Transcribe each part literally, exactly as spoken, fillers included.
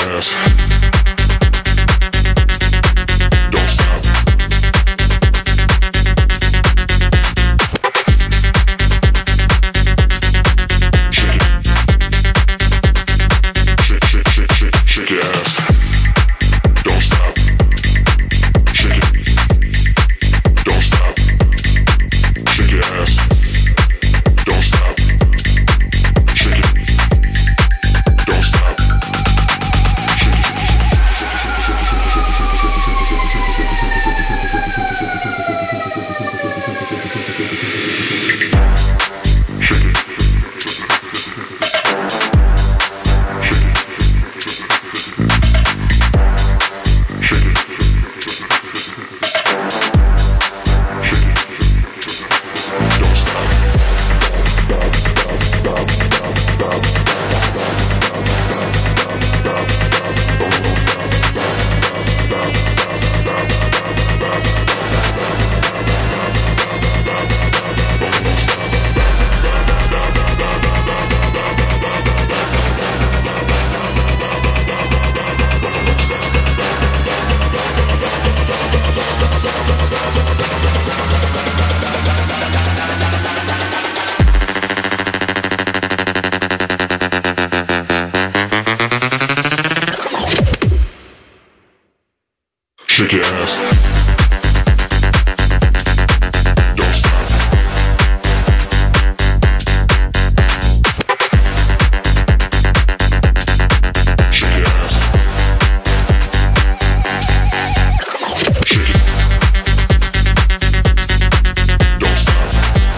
ass. Shake your ass. Don't stop. Shake your ass. Shake it. Don't stop.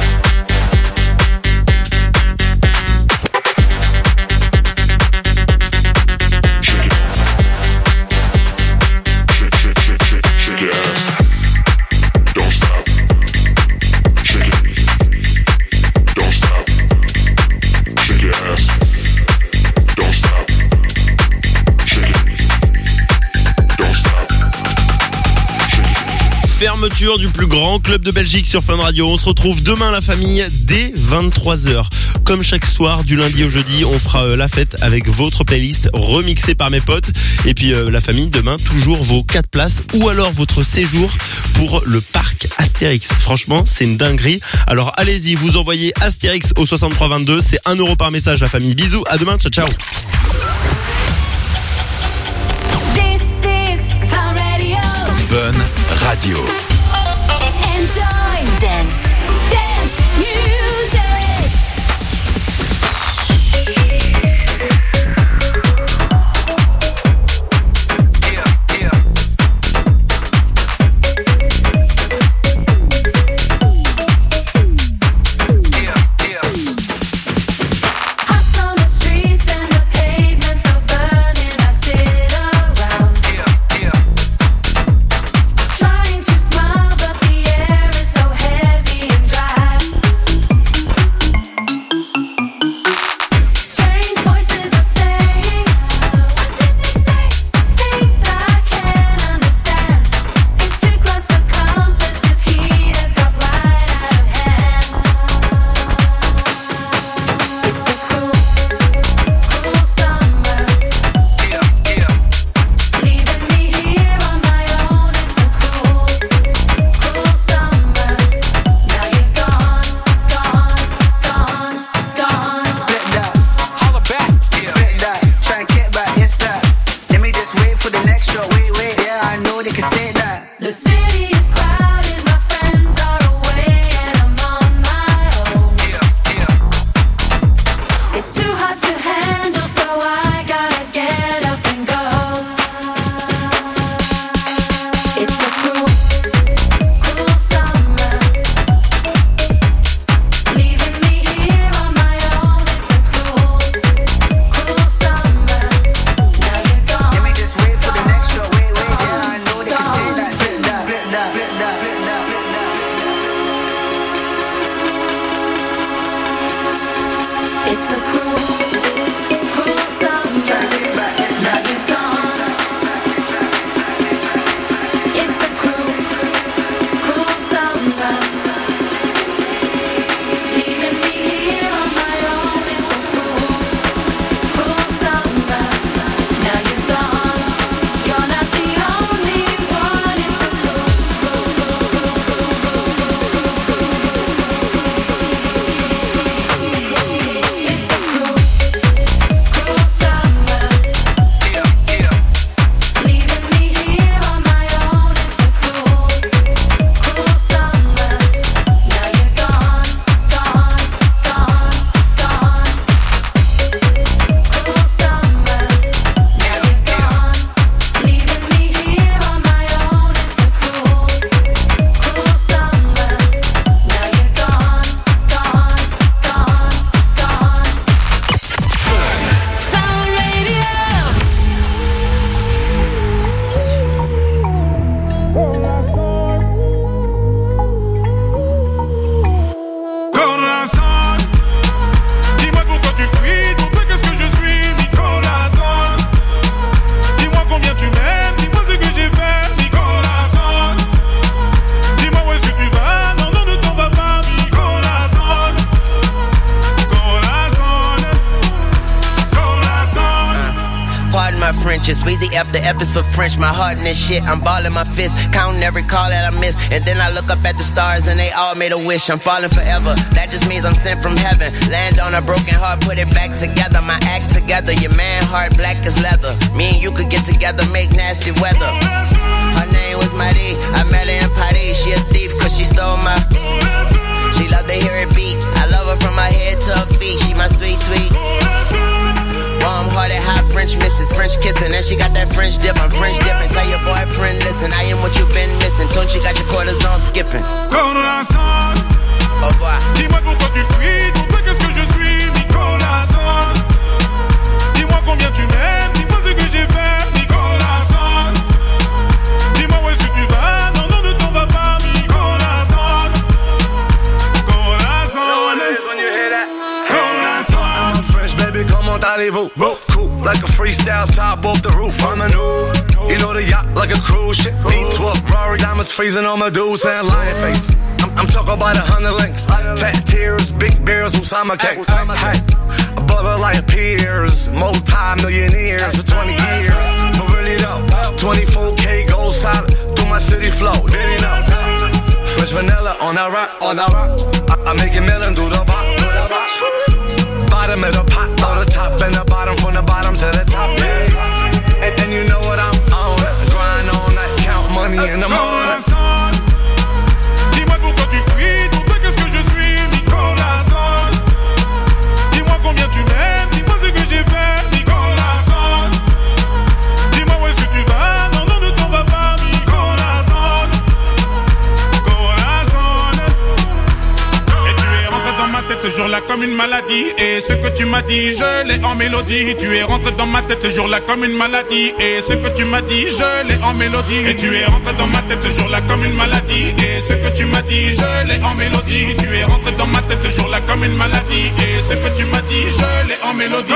Shake it. Shake your ass. Don't stop. Shake it. Don't stop. Shake your ass. Don't stop. Shake it. Don't stop. Shake it. Fermeture du plus grand club de Belgique sur Fun Radio. On se retrouve demain la famille dès vingt-trois heures. Comme chaque soir, du lundi au jeudi, on fera euh, la fête avec votre playlist remixée par mes potes. Et puis euh, la famille, demain, toujours vos quatre places ou alors votre séjour pour le parc Astérix. Franchement, c'est une dinguerie. Alors allez-y, vous envoyez Astérix au soixante-trois vingt-deux. C'est un euro par message, la famille. Bisous, à demain, ciao ciao. This is Fun Radio. Fun Radio. Enjoy dance, dance music. Hearts on the streets and the pavements are burning. I sit around, trying to smile, but the air is Frenches. Weezy F, the F is for French. My heart in this shit, I'm balling my fist, counting every call that I miss. And then I look up at the stars and they all made a wish. I'm falling forever. That just means I'm sent from heaven. Land on a broken heart, put it back together. My act together, your man heart black as leather. Me and you could get together, make nasty weather. Her name was Marie, I met her in Paris. She a thief cause she stole my. She love to hear it beat. I love her from my head to her feet. She my sweet, sweet. Warm hearted, hot French missus, French kissing. And she got that French dip, I'm French dipping. Tell your boyfriend, listen, I am what you've been missing. Don't you got your quarters on skipping. Corazon, au revoir. Dis-moi pourquoi tu fuis, pour toi qu'est-ce que je suis, Nicolas. Dis-moi combien tu m'aimes, dis-moi ce que j'ai fait, Nicolas. Dis-moi où est-ce que tu vas, non, non, ne t'en vas pas, Nicolas. Corazon, I'm a French baby, comment allez-vous? Cool, like a freestyle top off the roof. I'm a new, you know the yacht like a cruise ship. V twelve, Rory, diamonds freezing on my dudes and lion face. I'm, I'm talking about a hundred links, tat tears, big bears, Usama cake. Hey, a brother like peers, multi-millionaires for twenty years. But really though, twenty-four K gold solid through my city flow. Did he know? Fresh vanilla on that rock, on that rock. I, I make it melon through the bottom. Bottom of the pot, or the top and the bottom, from the bottom to the top, yeah. And, and you know what I'm on, grind on that, count money in the morning. Dis-moi pourquoi tu fuis, pour toi qu'est-ce que je suis, Nicolas. Dis-moi combien tu m'aimes, dis-moi ce que j'ai fait, Nicolas. Dis-moi où est-ce que tu vas, non, non, ne t'en vas pas, Nicolas. Corazon. Et tu es rentré dans ma tête ce jour-là comme une maladie. Et ce que tu m'as dit, je l'ai en mélodie. Tu es rentré dans ma tête ce jour-là comme une maladie. Et ce que tu m'as dit, je l'ai en mélodie. Et tu es rentré dans ma tête ce jour-là comme une maladie. Et ce que tu m'as dit, je l'ai en mélodie. Tu es rentré dans ma tête ce jour-là comme une maladie. Et ce que tu m'as dit, je l'ai en mélodie.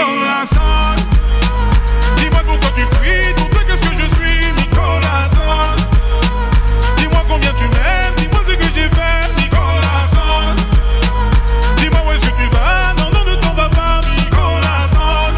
Dis-moi pourquoi tu fuis, pour toi qu'est-ce que je suis, Nicolas. Dis-moi combien tu m'aimes, dis-moi ce que j'ai fait, Nicolas. Dis-moi où est-ce que tu vas, non, non, ne t'en vas pas, Nicolas.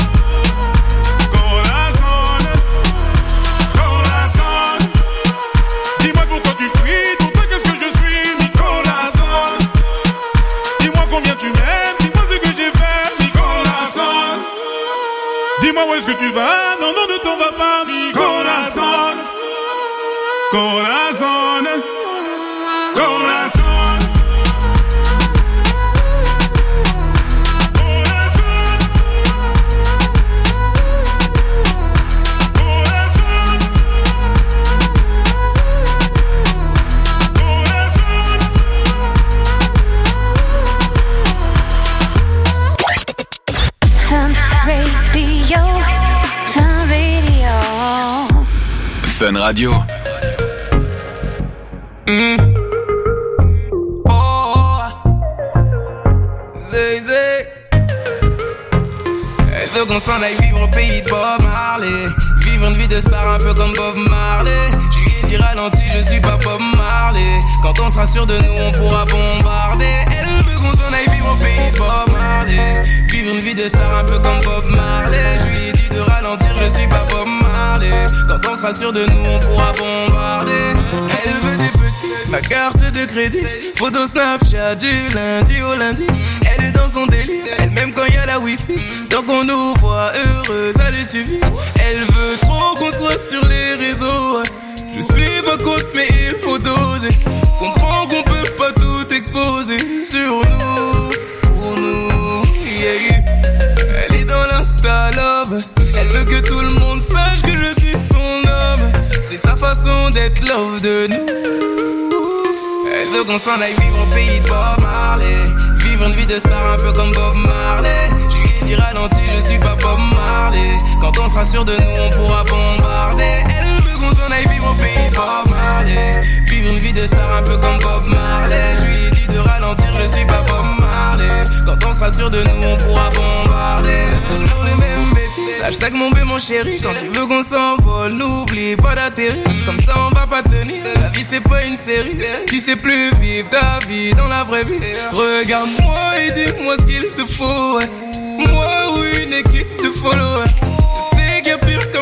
Corazon, corazon. Dis-moi pourquoi tu fuis, pour toi qu'est-ce que je suis, Nicolas. Dis-moi combien tu m'aimes, dis-moi ce que j'ai fait, Nicolas. Dis-moi où est-ce que tu vas, non, non, ne t'en vas pas, Nicolas. Corazon, corazon. Fun Radio, Fun Radio. Fun Radio. Mm. Oh, zé, zé. Elle veut qu'on s'en aille vivre au pays de Bob Marley. Vivre une vie de star un peu comme Bob Marley. Je lui ai dit ralenti, je suis pas Bob Marley. Quand on sera sûr de nous, on pourra bombarder. Elle veut qu'on s'en aille vivre au pays de Bob Marley. Vivre une vie de star un peu comme Bob Marley. Je lui ai dit de ralentir, je suis pas Bob Marley. Quand on sera sûr de nous, on pourra bombarder. Elle veut des petits, ma carte de crédit. Photo Snapchat du lundi au lundi. Elle est dans son délire, elle même quand y a la wifi. Tant qu'on nous voit heureux, ça lui suffit. Elle veut trop qu'on soit sur les réseaux. Je suis pas contre mais il faut doser. Comprends qu'on peut pas tout exposer sur nous, pour nous, yeah, yeah. Elle est dans l'insta love. Elle veut que tout le monde sache que je suis son homme. C'est sa façon d'être love de nous. Elle veut qu'on s'en aille vivre au pays de Bob Marley. Vivre une vie de star un peu comme Bob Marley. Je lui ai dit ralenti, je suis pas Bob Marley. Quand on sera sûr de nous, on pourra bombarder. Elle veut qu'on s'en aille vivre au pays de Bob Marley. Vivre une vie de star un peu comme Bob Marley. Je lui ai dit de ralentir, je suis pas Bob Marley. Quand on sera sûr de nous, on pourra bombarder. Toujours les mêmes bêtises. Hashtag mon bé mon chéri. Quand tu veux qu'on s'envole, n'oublie pas d'atterrir. Comme ça on va pas tenir. La vie c'est pas une série. Tu sais plus vivre ta vie dans la vraie vie. Regarde-moi et dis-moi ce qu'il te faut, ouais. Moi ou une équipe de followers. Je sais qu'il y a pire comme gros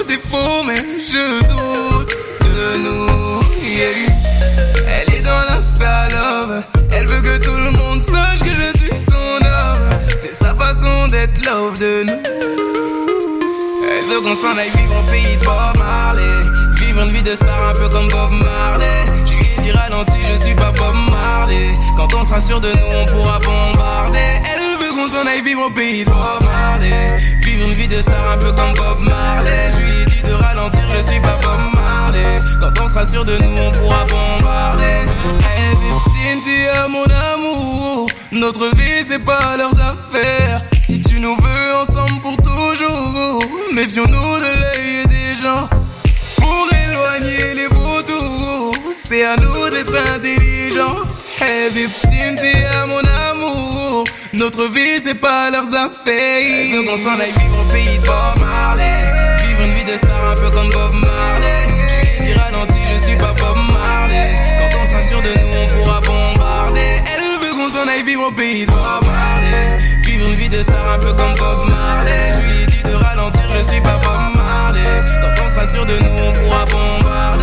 défauts, mais je doute de nous. Yeah. Elle est dans l'insta love. Elle veut que tout le monde sache que je suis son homme. C'est sa façon d'être love de nous. Elle veut qu'on s'en aille vivre au pays de Bob Marley. Vivre une vie de star un peu comme Bob Marley. Je lui ai dit ralenti, je suis pas Bob Marley. Quand on sera sûr de nous, on pourra bombarder. Elle veut qu'on s'en aille vivre au pays de Bob Marley. Vivre une vie de star un peu comme Bob Marley. Je lui ai dit de ralentir, je suis pas Bob Marley. Quand on sera sûr de nous, on pourra bombarder. Hey, fifteen, t'es mon amour. Notre vie, c'est pas leurs affaires. Si tu nous veux ensemble pour toujours, méfions-nous de l'œil des gens. Pour éloigner les vautours, c'est à nous d'être intelligents. Hey, fifteen, t'es mon amour. Notre vie, c'est pas leurs affaires. Elle veut qu'on s'en aille vivre au pays de Bob Marley. Vivre une vie de star un peu comme Bob Marley. Je lui ai dit ralenti, je suis pas Bob Marley. Quand on sera sûr de nous, on pourra bombarder. Elle veut qu'on s'en aille vivre au pays de Bob Marley. Vivre une vie de star un peu comme Bob Marley. Je lui ai dit de ralentir, je suis pas Bob Marley. Quand on sera sûr de nous, on pourra bombarder.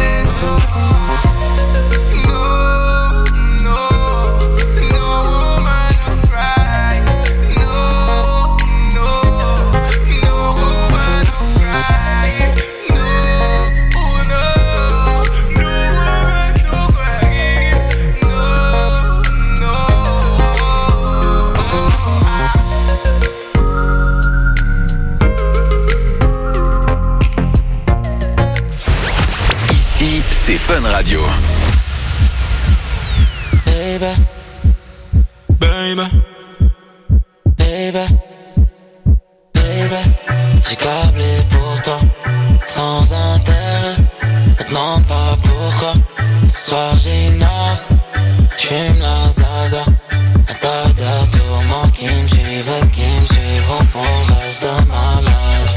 C'est Fun Radio. Baby, baby, baby, baby, j'ai câblé pour toi, sans intérêt. Ne demande pas pourquoi. Ce soir j'ignore, tu me la zaza. Un tas de tourments qui me suivent, qui me suivront pour le reste de ma life.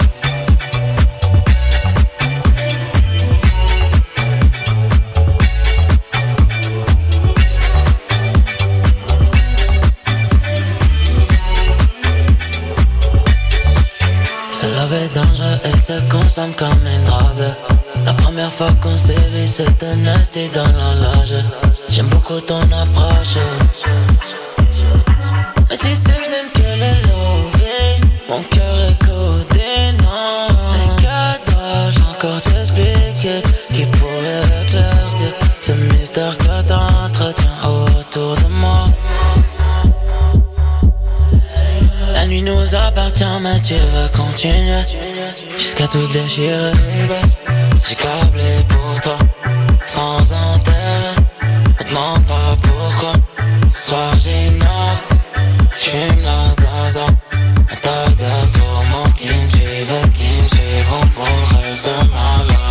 Ce love est dangereux et se consomme comme une drogue. La première fois qu'on s'est vu, c'était nasty dans la loge. J'aime beaucoup ton approche. Mais tu sais que je n'aime que les loving. Mon cœur est codé, non. Mais que dois-je encore t'expliquer qui pourrait éclaircir ce mystère que t'entretiens autour de moi? La nuit nous appartient, mais tu veux continuer jusqu'à tout déchirer. J'ai câblé pour toi, sans intérêt. Ne demande pas pourquoi. Ce soir j'ignore, tu me la zaza. Un tas de tourments qui me suivent, qui me suivront pour le reste de ma life.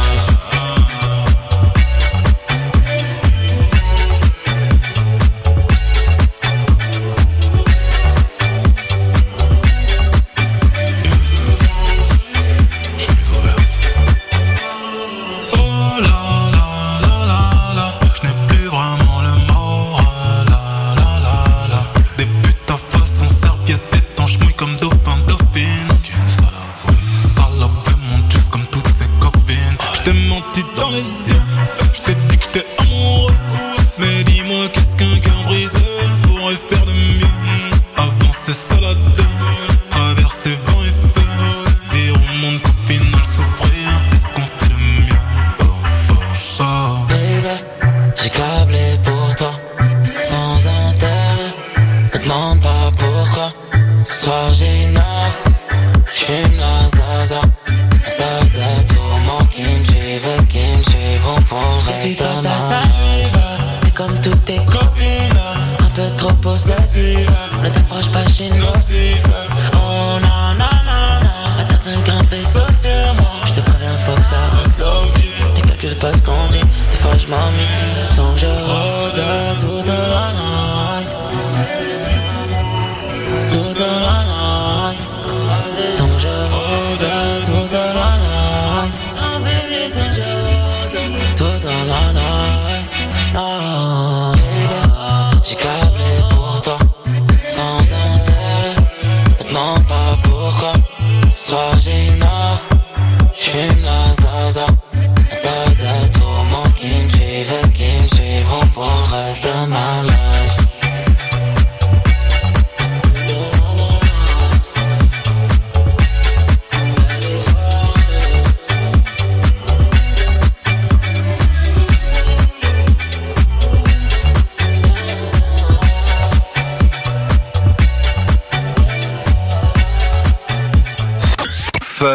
J'ai câblé pour toi, sans intérêt. Ne demande pas pourquoi. Ce soir j'ignore, j'fume la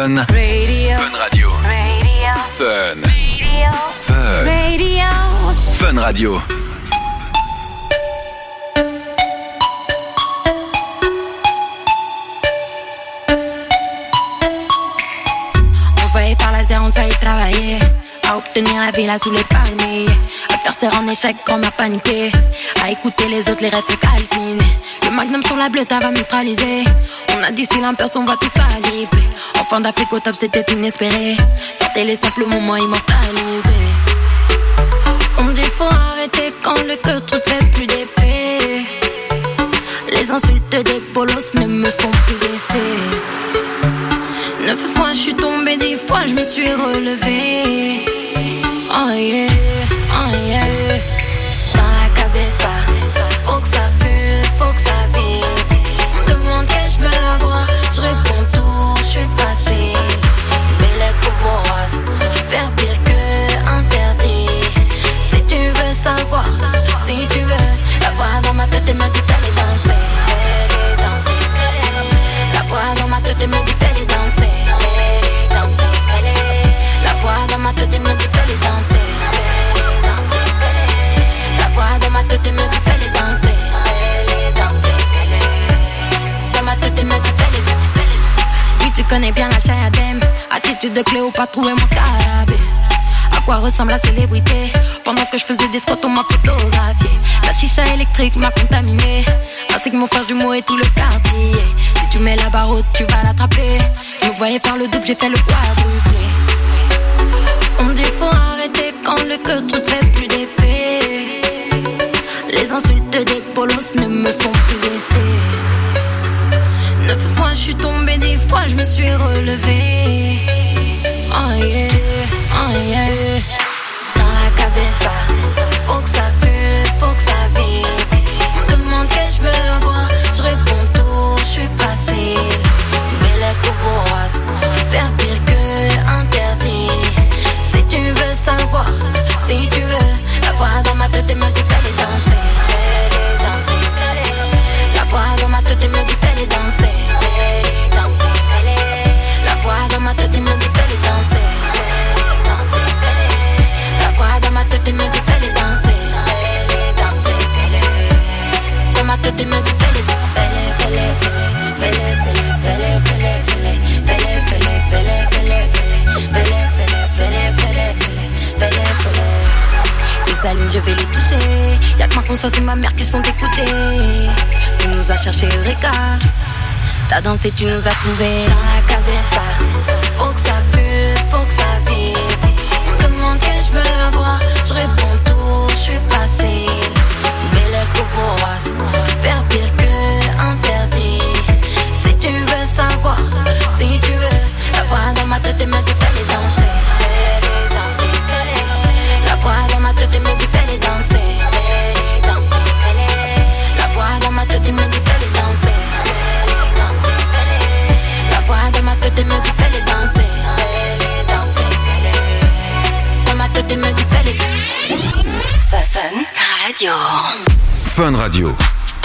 Fun. Radio. Fun Radio. Radio. Fun. Radio. Fun. Radio. Fun Radio. On se voyait par laser, on se voyait travailler. À obtenir la villa sous les palmiers. À faire serre en échec quand on a paniqué. À écouter les autres, les rêves se calcinent. Le magnum sur la bleue, va neutraliser. On a d'ici l'imperce, on va tout s'agripper. En fin d'Afrique au top, c'était inespéré. C'était les simples moments immortalisés. On me dit faut arrêter quand le cœur trop fait plus d'effet. Les insultes des bolos ne me font plus d'effet. Neuf fois je suis tombée, dix fois je me suis relevée. Oh yeah, oh yeah. Dans la cabeza, faut que ça fuse, faut que ça vibre. On me demande qu'est-ce que je veux avoir, je réponds tout, je suis facile. Belle vorace, faire pire que interdit. Si tu veux savoir, si tu veux, la voix dans ma tête me dit fais-les danser, fais-les danser, fais-les. La voix dans ma tête me dit fais-les danser. La voix dans ma tête me dit fais-les danser. La voix dans ma tête me dit fais-les danser. Dans ma tête me dit fais-les danser. Oui, tu connais bien la Chayadem. Attitude de Cléopâtre, où est mon scarabée? À quoi ressemble la célébrité? Pendant que je faisais des squats, on m'a photographié. La chicha électrique m'a contaminé, ainsi que mon frère jumeau et tout le quartier. Si tu mets la barre haute, tu vas l'attraper. Je me voyais faire le double, j'ai fait le quadruplé. On me dit faut arrêter quand le cœur trop fait plus d'effet. Les insultes des bolos ne me font plus d'effet. Neuf fois je suis tombée, dix fois je me suis relevée. Oh yeah, oh yeah. Dans la cabeza, faut que ça fuse, faut que ça vibre. On me demande qu'est-ce que je veux avoir, je réponds tout, je suis facile. Belle vorace, faire pire que interdit. Si tu veux savoir, si tu veux, la voix dans ma tête me dit fais-les danser, fais-les danser, fais-les. La voix dans ma tête me dit fais-les danser, fais-les danser, fais-les. La voix dans ma tête me dit fais-les danser, fais-les danser, fais-les. La voix dans ma tête me dit fais-les danser, fais-les danser, fais-les. Dans ma tête me dit fais-les danser, fais-les, fais-les, fais-les, fais-les, fais-les, fais-les, fais-les, fais-les, fais-les, fais-les, fais-les, fais-les, fais-les, fais-les, fais-les, fais-les. Les salines, je vais les toucher. Y'a que ma conscience et ma mère qui sont écoutées. Tu nous as cherché Eureka. T'as dansé, tu nous as trouvés. Dans la cabeza, faut que ça fuse, faut que ça vibre. On me demande qu'est-ce que je veux avoir, je réponds tout, je suis facile. Belle vorace, faire pire que interdit. Si tu veux savoir, si tu veux, la voix dans ma tête me dit fais-les danser. La voix dans ma tête me dit fais-les danser. La voix dans ma tête me dit fais-les danser. La voix dans ma tête me dit fais-les danser. Dans ma tête me dit fais-les danser. Fun Radio. Fun Radio.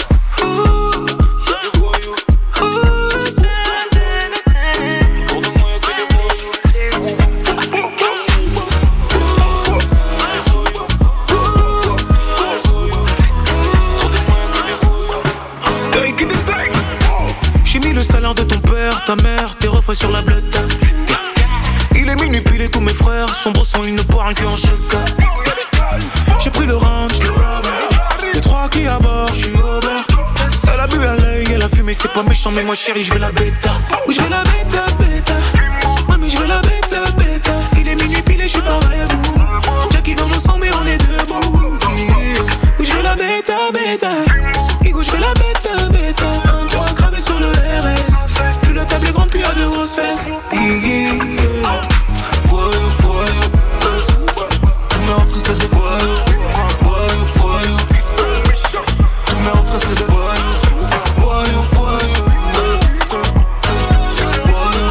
J'ai mis le salaire de ton père, ta mère, tes refrains sur la blotte. Il est minuit, puis tous mes frères, son beau son, il ne parle qu'en choc. J'ai pris le range, le rubber, les trois clés à bord, je suis au bord. Elle a bu à l'œil, elle a fumé, c'est pas méchant, mais moi chérie, je vais la bêta. Oui, je vais la bêta, bêta. Mami, je vais la bêta, bêta. Il est minuit, puis je suis pas rêve. Jackie dans mon sang, mais on est debout. Oui, je vais la bêta, bêta. Igo, je vais la bêta, bêta. Un, trois, gravé sur le R S. Plus la table est grande, plus y'a de grosses fesses. Voyou, voyou. Tous mes enfants, c'est des voyous. Voyou, voyou. Tous mes enfants, c'est des voyous. Voyou, voyou. Voyou,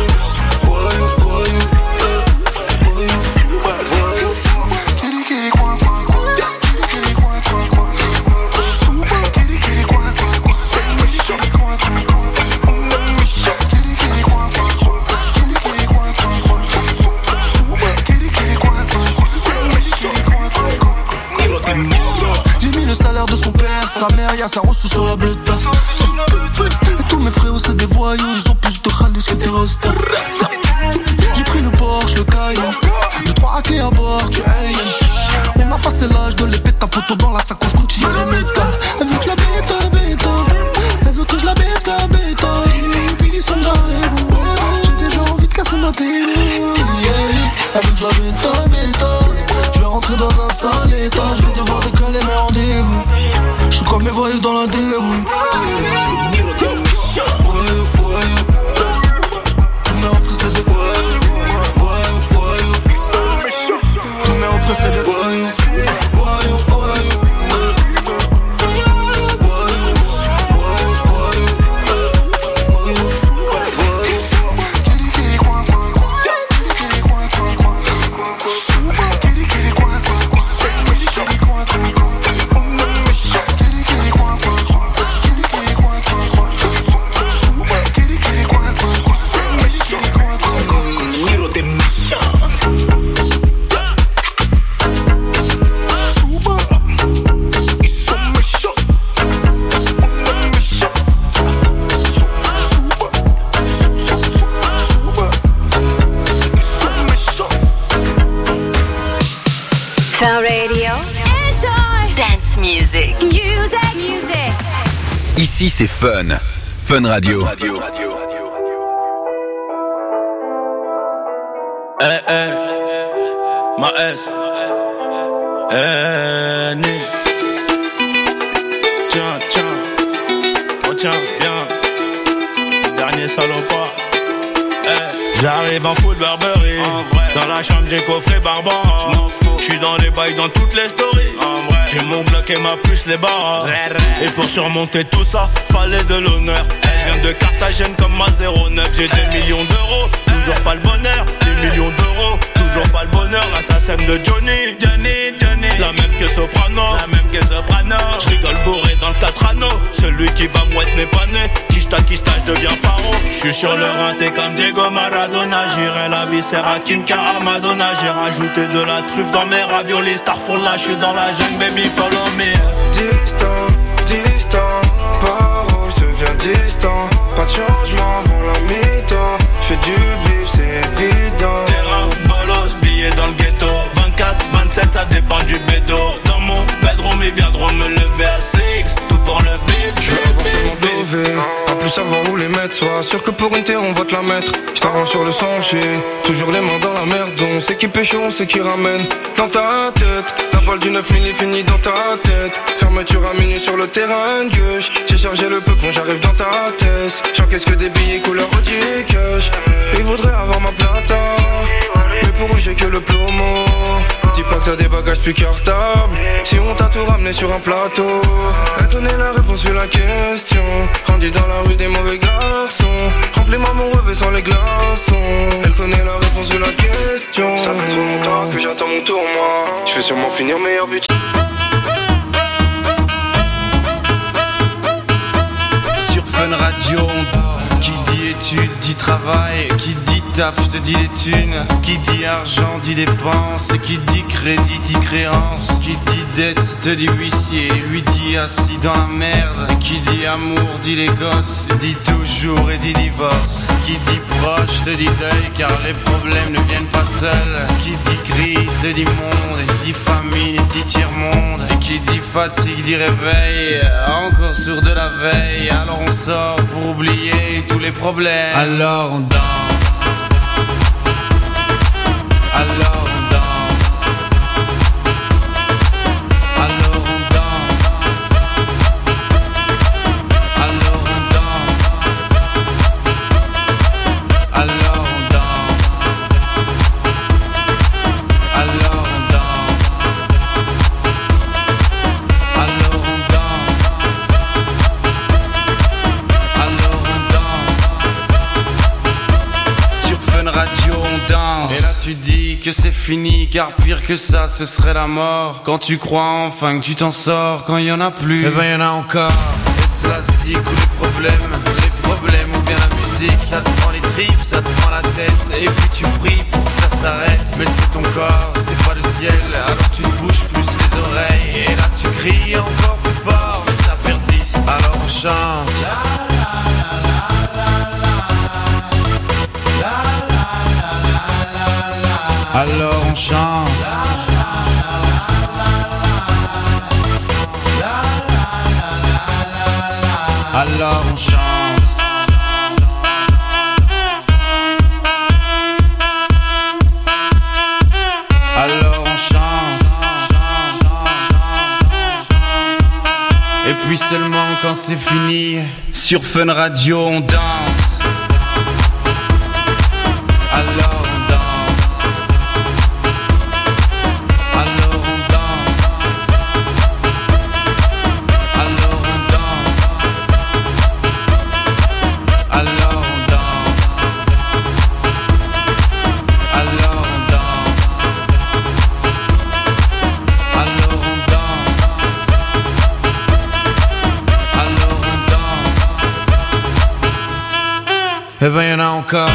casse un reçu sur la bleuta. Et tous mes frérots c'est des voyous, ils ont plus de khalis que des rostas. J'ai pris le Porsche, le Cayenne, j'ai trois à clé à bord, tu haines. On a passé l'âge de l'épée, ta photo dans la sacoche Gucci et les métal. Elle veut que je la bête, la bête. Elle veut que je la bête, la bête. Billy Sandra et vous. J'ai déjà envie de casser ma télé. Elle veut que je la bête, la bête. Je vais rentrer dans un sale état. Je vais devoir décaler mes rendez-vous. Je suis comme mes voyous dans la débrouille. Voyou, voyou. Tous mes refrains c'est des voyous. Voyou, voyou. Tous mes refrains c'est des voyous. Voyou, voyou. Fun Radio. Enjoy. Dance music. Music. Music. Ici c'est Fun. Fun Radio. Eh eh. Ma S. Eh né. Tiens, tiens. Oh tiens, bien. Dernier salopard. Eh. J'arrive en full Burberry. Dans la chambre j'ai coffré Barbara. J'suis dans les bails dans toutes les stories. J'ai mon Glock et ma puce les barres. Et pour surmonter tout ça, fallait de l'honneur. Elle vient de Carthagène comme ma zéro neuf. J'ai des millions d'euros, toujours pas le bonheur. Des millions d'euros, toujours pas le bonheur. L'assassin de Johnny, Johnny, Johnny. La même que Soprano, la même que Soprano. J'rigole bourré dans le quatre anneaux. Celui qui va mouette n'est pas né. Kishta, kishta, j'deviens paro. J'suis sur le rinté comme Diego Maradona. J'irai la viscère à Kinka à Madonna. J'ai rajouté de la truffe dans mes raviolis. Starfall là, j'suis dans la jungle, baby, follow me. Distant, distant, paro, j'deviens distant. Pas de changement avant la mi-temps. J'fais du bif, c'est évident. Terrain, bolos, billets dans le ghetto. vingt-quatre, vingt-sept, ça dépend du bédo. Dans mon bedroom, ils viendront me lever à six. Tout pour le bif. J'veux avoir tellement dové, à plus savoir où les mettre. Sois sûr que pour une terre on va te la mettre. J't'arrange sur le sentier, toujours les mains dans la merde. On sait qui pêche, on sait qui ramène. Dans ta tête, la balle du neuf milli finit dans ta tête. Fermeture à minuit sur le terrain de gauche. J'ai chargé le peupon, j'arrive dans ta tête. J'encaisse que des billets couleur Audi cash. Ils voudraient avoir ma plata, mais pour eux j'ai que le plomo. Dis pas que t'as des bagages plus cartables. Si on t'a tout ramené sur un plateau. Elle connaît la réponse sur la question. Grandis dans la rue des mauvais garçons. Remplis-moi mon rêve sans les glaçons. Elle connaît la réponse sur la question. Ça fait trop longtemps que j'attends mon tour moi. Je vais sûrement finir meilleur but. Sur Fun Radio, qui dit études dit travail, qui dit taf te dit les thunes, qui dit argent dit dépenses, qui dit crédit dit créance, qui dit dette te dit huissier, lui dit assis dans la merde, qui dit amour dit les gosses, dit toujours et dit divorce, qui dit proche te dit deuil car les problèmes ne viennent pas seuls, qui dit crise te dit monde, et dit famine et dit tiers-monde, et qui dit fatigue dit réveil, encore sourd de la veille, alors on sort pour oublier tous les problèmes. Alors on danse. Alors on danse. Alors on danse. Alors on danse. Alors on danse. Alors on danse. Alors on danse. Alors on danse. Sur Fun Radio on danse. Et là tu dis que c'est fini car pire que ça ce serait la mort. Quand tu crois enfin que tu t'en sors, quand il y en a plus, eh ben y en a encore. Et cela c'est tous les problèmes, les problèmes ou bien la musique. Ça te prend les tripes, ça te prend la tête. Et puis tu pries pour que ça s'arrête. Mais c'est ton corps, c'est pas le ciel. Alors tu te bouges plus les oreilles. Et là tu cries encore plus fort, mais ça persiste. on chante. Alors on chante. Alors on chante. Alors on chante. Et puis seulement quand c'est fini, sur Fun Radio on danse. Alors on danse. Alors on danse. Alors on danse. Alors on danse. Alors on danse. Alors on danse. Alors on danse. Eh ben y'en a encore.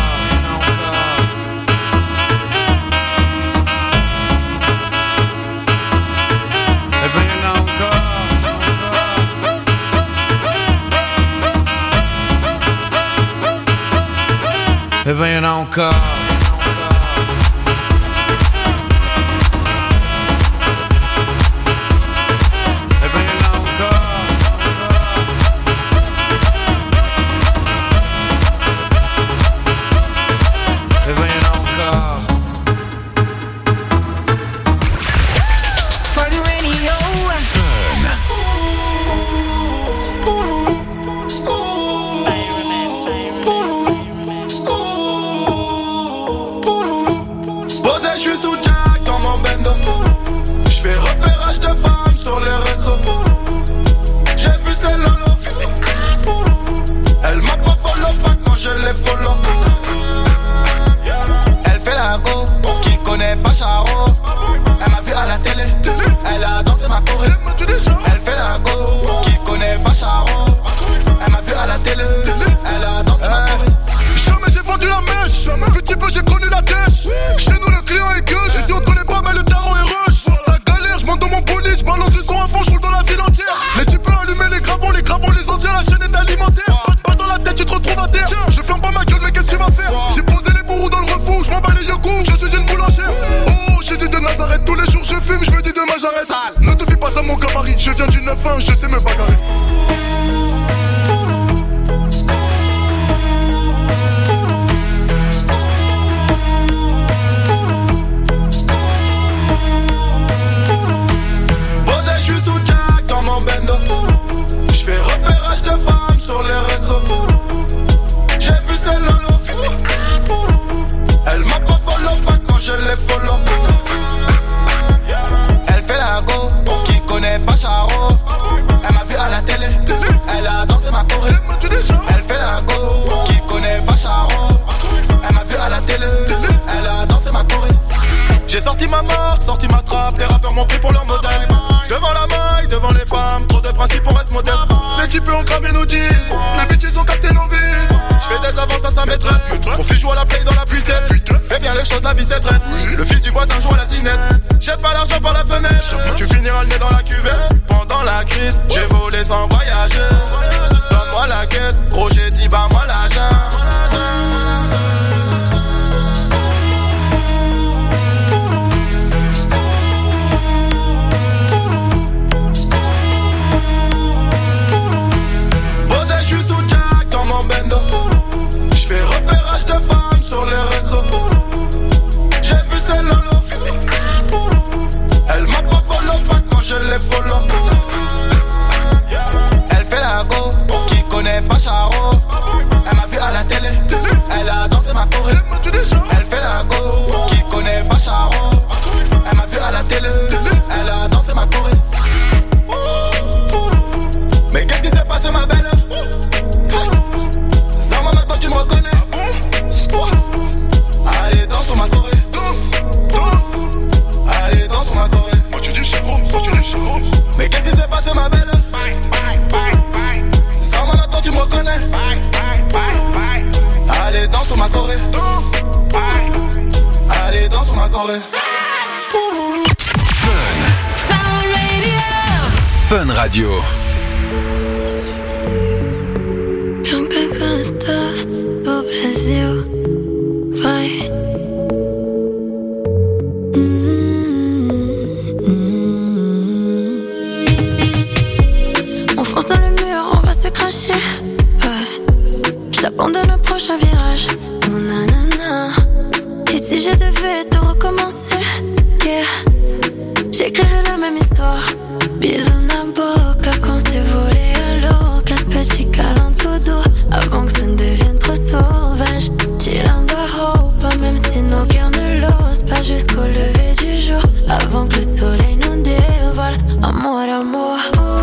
Eh ben y'en a encore. Eh ben y'en a encore. Eh ben y'en a encore. Eh ben y'en a encore. Fun Radio. Posé, je suis sous Jack dans mon bendo. Je fais repérage de femmes sur les réseaux. J'ai vu ces lolo. Elle m'a pas follow pas quand je les follow. Elle fait la go, qui connaît pas Charo. Elle m'a vu à la télé, elle a dansé ma choré. Elle fait la go, qui connaît pas Charo. Elle m'a vu à la télé, elle a dansé ma choré. Jamais j'ai vendu la mèche, petit peu j'ai connu la dèche. Chez nous le client est gueule, et si on te connaît pas mais le tarot est rush. Ça galère, je monte dans mon bolide, je balance du son à fond, je roule dans la ville entière. Les types allumer les gravons, les gravons, les anciens, la chaîne est alimentaire. Pas, pas dans la tête, tu te retrouves à terre. Je ferme pas ma gueule, mais qu'est-ce que tu vas faire? J'ai posé les bourreaux dans le refou, je m'en bats les yeux, je suis une boulangère. Oh, Jésus de Nazareth, tous les jours je fume, je me dis demain j'arrête. Ne te fie pas à mon gabarit, je viens du neuf un, je sais me bagarrer. Posé, je suis sous Jack dans mon bendo. Je fais repérage de femmes sur les réseaux. J'ai vu ces lolo. Elle m'a pas follow pas quand je les follow. Elle fait la go, qui connaît pas Charo. Elle m'a vu à la télé, elle a dansé ma choré. Elle fait la go, qui connaît pas Charo. Elle m'a vu à la télé, elle a dansé ma choré. J'ai sorti ma marque, sorti ma trappe, les rappeurs m'ont pris pour leur modèle. Devant la maille, devant les femmes, trop de principes, on reste modeste. Les types ont cramé nos dix, les bitches ont capté nos vices. J'fais des avances à sa maîtresse, mon fils joue à la play dans la putette. Fais bien les choses, la vie c'est traite. Le fils du voisin joue à la tinette. Jette pas l'argent par la fenêtre, tu finiras le nez dans la cuvette. Pendant la crise, j'ai volé sans voyager. Donne-moi la caisse, gros j'ai dit bah moi l'argent. Posé, je suis sous Jack dans mon bendo. Je fais repérage de femmes sur les réseaux. J'ai vu ces lolo. Elle m'a pas follow pas quand je les follow. Elle fait la go, qui connaît pas Charo. Elle m'a vu à la télé, elle a dansé ma choré. Elle fait la go, qui connaît pas Charo. Elle m'a vu à la télé, elle a dansé ma choré. Mais qu'est-ce qui s'est passé ma belle? Sans moi maintenant tu me reconnais. Allez danse sur ma choré. Allez danse sur ma choré. Moi tu dis chéro, moi tu dis chéro. Mais qu'est-ce qui s'est passé ma belle? Sans moi maintenant tu me reconnais. Allez danse sur ma choré. Allez danse sur ma choré. Fun Radio. gosta do Brasil. Vai. On fonce dans le mur, on va se cracher. Ouais. Je t'abandonne au prochain virage. Oh, nanana. Et si je devais te recommencer, yeah, j'écrirais la même histoire. Bisous na boca quand c'est volé à l'eau. Caspeccica todo avant que ça ne devienne trop sauvage. Chillando a roupa, même si nos guerres ne l'osent pas jusqu'au lever du jour. Avant que le soleil nous dévoile. Amor, amor.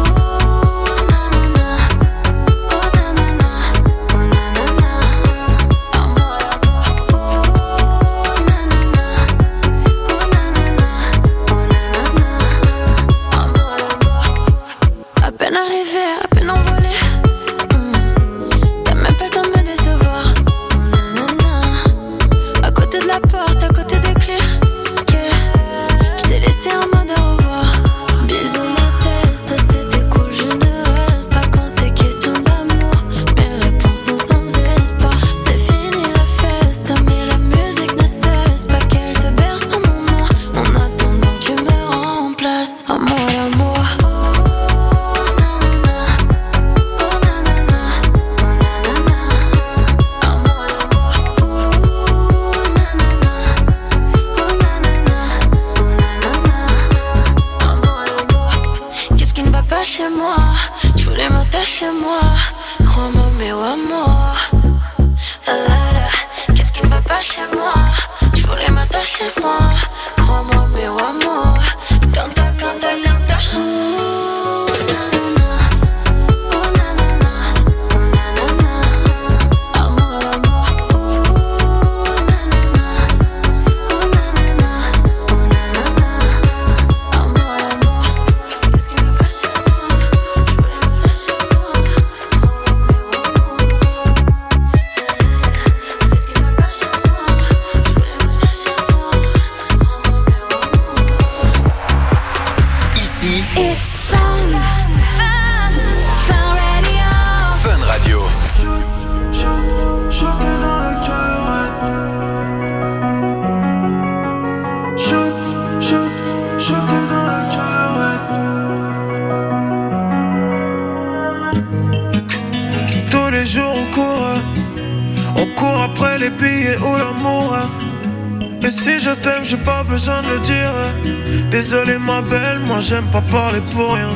Désolé ma belle, moi j'aime pas parler pour rien.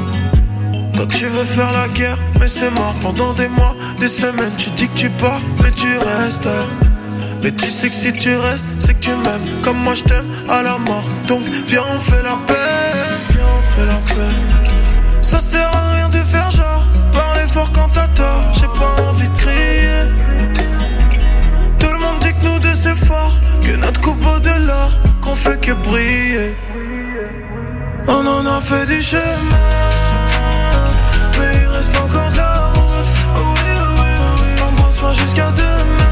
Toi tu veux faire la guerre, mais c'est mort. Pendant des mois, des semaines, tu dis que tu pars, mais tu restes. Mais tu sais que si tu restes, c'est que tu m'aimes. Comme moi je t'aime à la mort. Donc viens on fait la paix. Viens on fait la paix. Ça sert à rien de faire genre parler fort quand t'as tort. J'ai pas envie de crier. Tout le monde dit que nous deux c'est fort, que notre coupe vaut de l'or, qu'on fait que briller. On en a fait du chemin, mais il reste encore de la route. Oh oui, oh oui, oh oui. Embrasse-moi jusqu'à demain,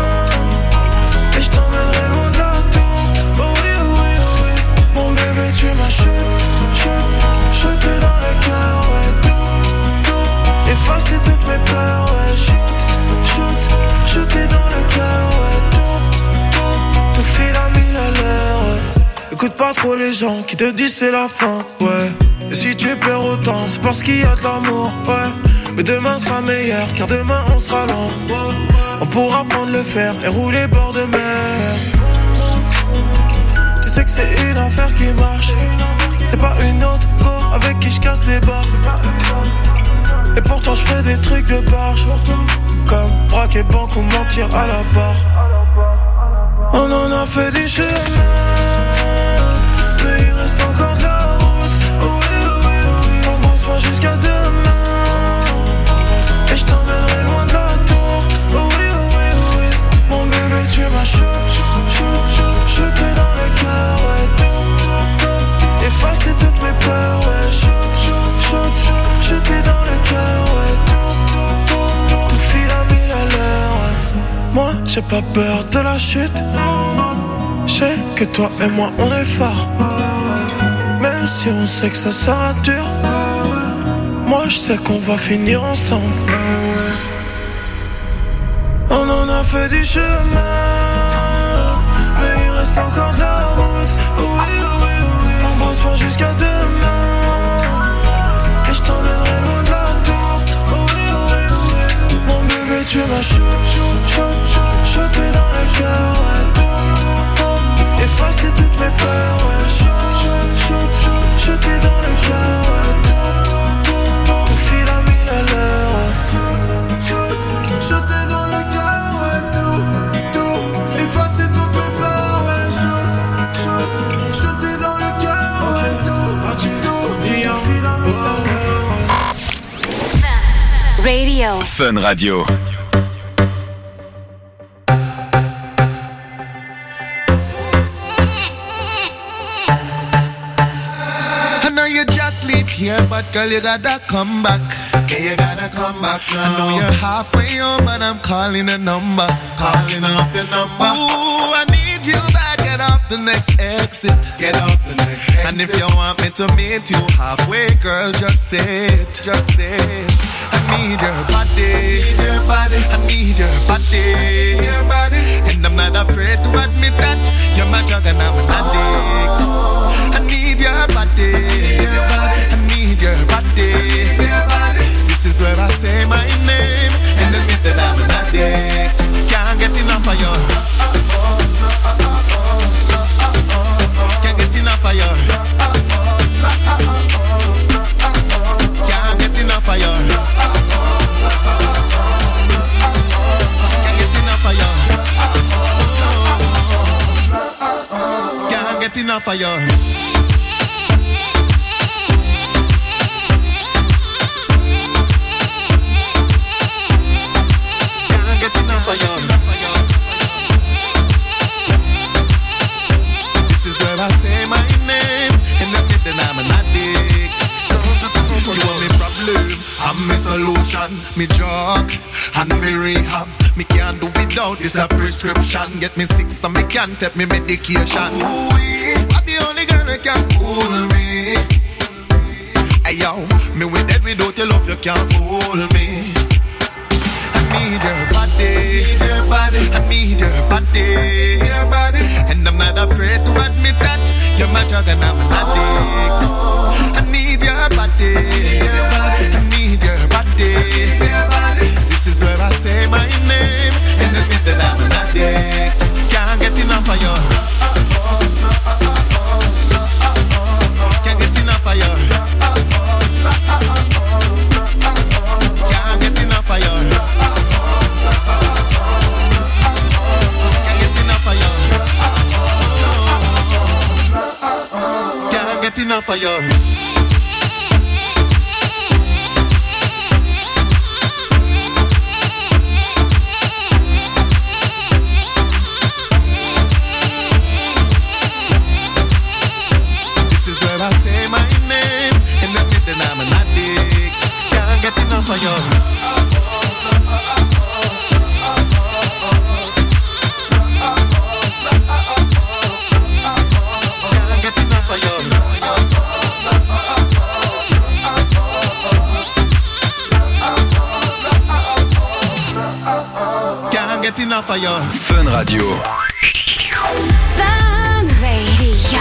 et je t'emmènerai loin de la tour. Oh oui, oh oui, oh oui. Mon bébé, tu m'as shoot, shoot, shooté dans le cœur, ouais. Tout, tout, effacer toutes mes peurs, ouais. Shoot, shoot, shooté dans le cœur, ouais. Tout, tout, tout file à mille à l'heure, ouais. Écoute pas trop les gens qui te disent c'est la fin, ouais. Et si tu pleures autant, c'est parce qu'il y a de l'amour, ouais. Mais demain sera meilleur, car demain on sera loin. On pourra prendre le fer et rouler bord de mer. Tu sais que c'est une affaire qui marche. C'est pas une autre go avec qui je casse des barres. Et pourtant je fais des trucs de barge, comme braquer banque ou mentir à la barre. On en a fait du chemin, mais il reste encore de la route. Oh oui, oh oui, oh oui. Embrasse-moi jusqu'à demain, et je t'emmènerai loin de la tour. Oh oui, oh oui, oh oui. Mon bébé, tu m'as shoot, shoot, shooté dans le cœur, ouais. Tout, tout, effacer toutes mes peurs, ouais. Shoot, shoot, shooté dans le cœur, ouais. Tout, tout, tout file à mille à l'heure, ouais. Moi, j'ai pas peur de la chute. Je sais que toi et moi on est forts, même si on sait que ça sera dur. Moi je sais qu'on va finir ensemble. fait du chemin, mais il reste encore de la route. Oui, oui, oui. Embrasse-moi jusqu'à demain, et je t'emmènerai loin de la tour. Oui, oui, oui. Mon bébé, tu m'as shoot, shoot, shooté dans le cœur, ouais. Top, top, effacer toutes mes peurs, ouais. Shoot, shoot, shooté dans le cœur, ouais. Top, top, te file à mille à l'heure, ouais. Shoot, shoot, shooté dans le cœur, ouais. Tout, tout, effacer toutes mes peurs, ouais. Shoot, shoot, shooté dans le cœur, ouais. Tout, tout, te file à mille à l'heure. Radio. Fun Radio. I know you just leave here, but girl, you gotta come back. Yeah, you gotta come back now. I know you're halfway home, but I'm calling a number. Calling off your number. Ooh, I need you back. Get off the next exit. Get off the next exit. And if you want me to meet you halfway, girl, just say it. Just say it. I need your body. I need your body. I need your body. Your body. And I'm not afraid to admit that you're my drug and I'm an addict. I need your body. I need your body. This is where I say my name and admit that I'm an addict. Can't get enough of you. Can't get enough of you. Can't get enough of you. Can't get enough of you. Can't get enough of you. This is where I say my name and admit that I'm an addict. You are my problem, I'm my solution, me drug and me rehab. Me can't do without this a prescription. Get me sick so me can't take me medication. Ooh, but the only girl that can fool me. Hey yo, me with dead without your love, you can't fool me. I need your body, your body. I need your body, your body. And I'm not afraid to admit that you're my drug and I'm an addict. I need your body, your body. I need your body, your body. This is where I say my name and admit that I'm an addict. Can't get enough of you. Can't get enough of you. Can't get enough of you. Enough of you. This is where I say my name and admit that I'm an addict. Can't get enough of you. Get enough of you. Fun Radio. Fun Radio.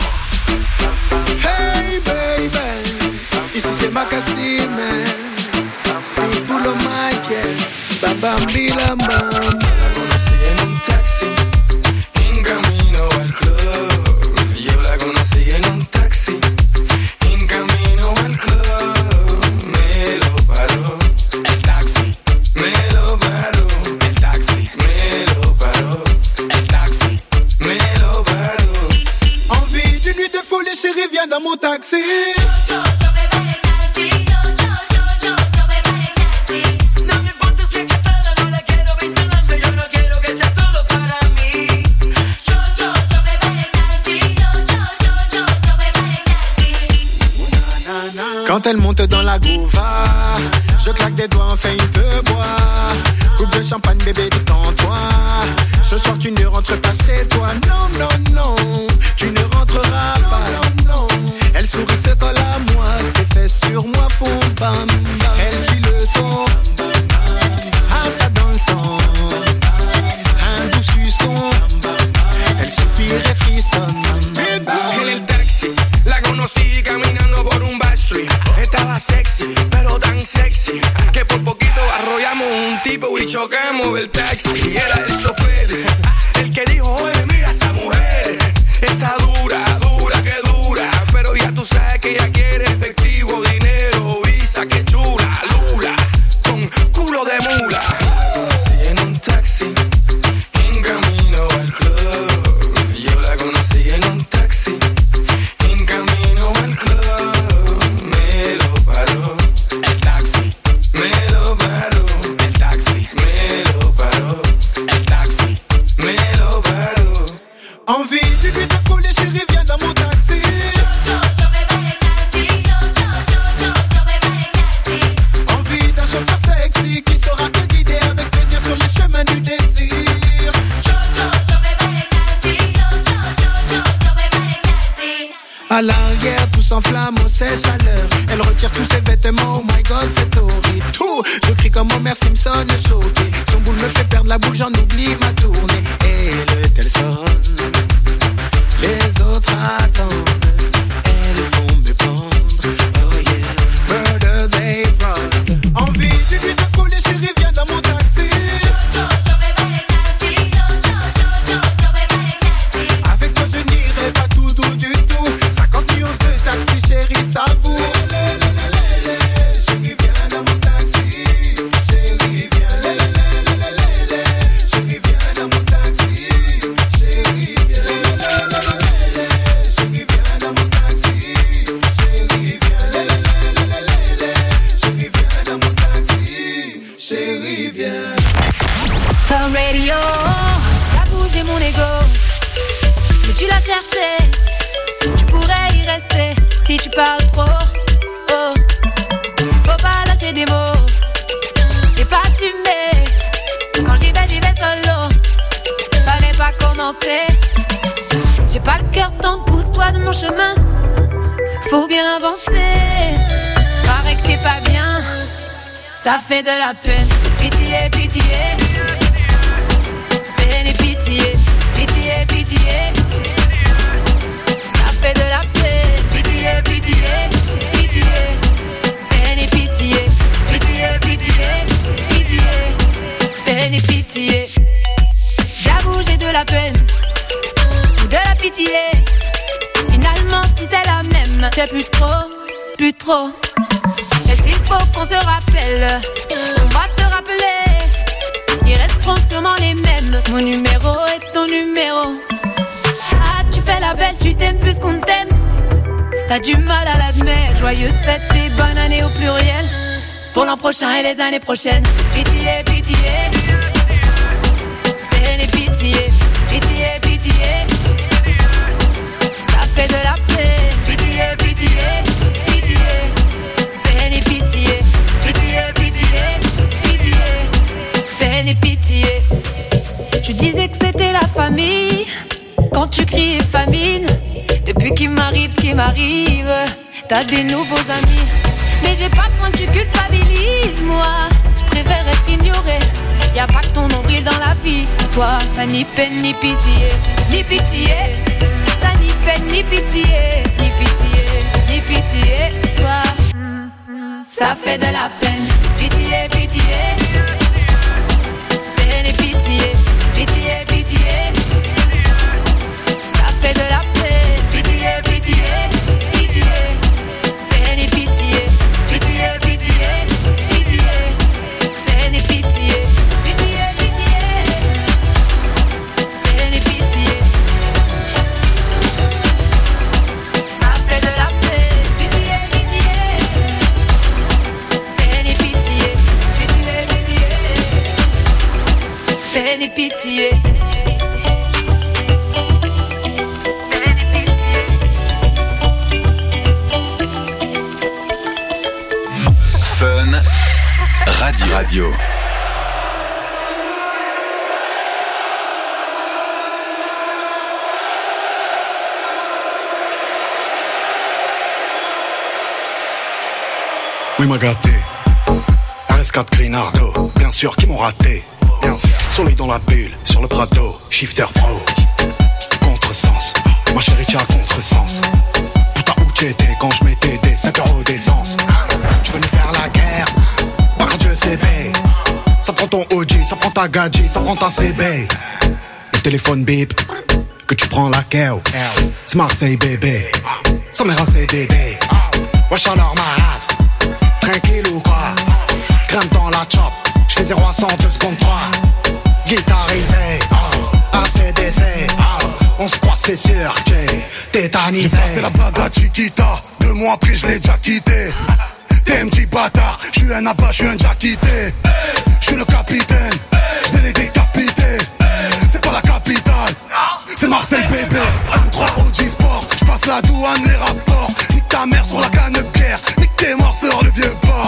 Hey baby, ici c'est Makassi man. People on my care, Baba Bila Mama. Conocí en un taxi, en camino al club. Yo la conocí en un taxi, en camino al club. Me lo paró el taxi, me lo paró el taxi, me lo paró el taxi, me lo paró. Envie d'une nuit de folie, chérie, viens dans mon taxi. Quand elle monte dans la gouva, je claque des doigts, enfin il te boit. Coupe de champagne, bébé, détends-toi. Ce soir tu ne rentres pas chez toi. Non, non, non, tu ne rentreras pas. Non, non. Elle sourit, se colle à moi. Ses fesses sur moi font bam, bam. Elle suit le son. Ah, ça dans le sang. sexy, pero tan sexy que por poquito arrollamos un tipo y chocamos el taxi. Era el chofer el que dijo, oye, mira esa mujer, está dura, dura, que dura, pero ya tú sabes que ella quiere efectivo, dinero, visa, que chula, lula, con culo de mula. Conocí en un taxi, en camino al club. Yo la conocí en un taxi, en camino al club. Me lo paró el taxi, me lo paró el taxi, me lo paró el taxi, me lo paró. Envie du but de folie, chérie, viens dans mon taxi. Envie d'un chauffeur sexy qui saura te guider avec plaisir sur les chemins du désir. À l'arrière, tout s'enflamme au sèche-chaleur. Elle retire tous ses vêtements, oh my god, c'est horrible. Tout, je crie comme Homer Simpson, choqué. Son boule me fait perdre la boule, j'en oublie ma tournée. Et le tel sonne, les autres attendent. Elles vont me pendre, oh yeah. Murder they run. Envie du but de folie, chérie, viens dans mon taxi. Avec toi je n'irai pas tout doux du tout. cinquante millions de taxi, chérie, ça vous. Chérie, viens dans mon taxi. Chérie, viens, chérie, viens dans mon taxi. Chérie, viens, chérie, viens dans mon taxi. Chérie, viens, chérie, viens dans mon taxi. Chérie, viens. Fun Radio, t'as bougé mon ego, mais tu l'as cherché. Tu pourrais y rester si tu parles trop. Oh. Faut pas lâcher des mots et pas assumer. Quand j'y vais, j'y vais solo. Fallait pas commencer. J'ai pas le cœur tendre, pousse-toi de mon chemin. Faut bien avancer. Paraît que t'es pas bien, ça fait de la peine. Pitié, pitié. Peine et pitié. Pitié, pitié. Ça fait de la peine. Pitié, pitié. Pitié. Peine et pitié. Pitié, pitié. Pitié. Peine et pitié. J'avoue, j'ai de la peine ou de la pitié. Finalement, si c'est la même, j'ai plus trop, plus trop. Et s'il faut qu'on se rappelle, on va se rappeler. Ils resteront sûrement les mêmes. Mon numéro est ton numéro. Ah, tu fais la belle, tu t'aimes plus qu'on t'aime. T'as du mal à l'admettre. Joyeuse fête et bonne année au pluriel. Pour l'an prochain et les années prochaines. Pitié, pitié. Peine et pitié. Pitié, pitié. Ça fait de la peine. Pitié, pitié. Pitié. Peine et pitié. Pitié, pitié. Pitié. Peine et pitié. Tu disais que c'était la famille quand tu criais famine. Depuis qu'il m'arrive ce qui m'arrive, t'as des nouveaux amis. Mais j'ai pas besoin que tu culpabilises, moi. Je préfère être ignoré. Y'a pas que ton nombril dans la vie. Toi, t'as ni peine ni pitié. Ni pitié. T'as ni peine ni pitié. Ni pitié, ni pitié. Toi, ça fait de la peine. Pitié, pitié. Peine et pitié. Pitié, pitié. Ça fait de la peine. Pitié, pitié. Pitié. Peine et pitié. Pitié, pitié. Pitié. Peine et pitié. Pitié, pitié. Peine et pitié. Ça fait de la peine. Pitié, pitié. Peine et pitié. Pitié, pitié. Peine et pitié. Fun Radio. Radio. Oui, m'a gâté. R S quatre Grinardo, bien sûr, qui m'ont raté. Bien sûr. Soleil dans la bulle, sur le Prado, shifter pro. Contresens, ma chérie, t'as contresens. Putain, où t'étais quand je mettais des cinq euros d'essence? Je venais ta gadget, ça prend ta C B. Le téléphone bip, que tu prends la keo. C'est Marseille bébé, ça m'est un C D D. Wesh alors ma race, tranquille ou quoi? Grimpe dans la chop, j'fais zéro à cent deux secondes trois. Guitarisé, oh, A C D C, oh, on se croise c'est sûr, j'ai tétanisé. J'ai passé la bague à Chiquita, deux mois après je l'ai déjà quitté. T'es un petit bâtard, j'suis un abat, j'suis un déjà quitté. J'suis le capitaine, j'vais les décapiter. C'est pas la capitale, c'est Marseille bébé. un trois O G Sport, j'passe la douane, les rapports. Nique ta mère sur la canne pierre, nique tes morts sur le vieux port.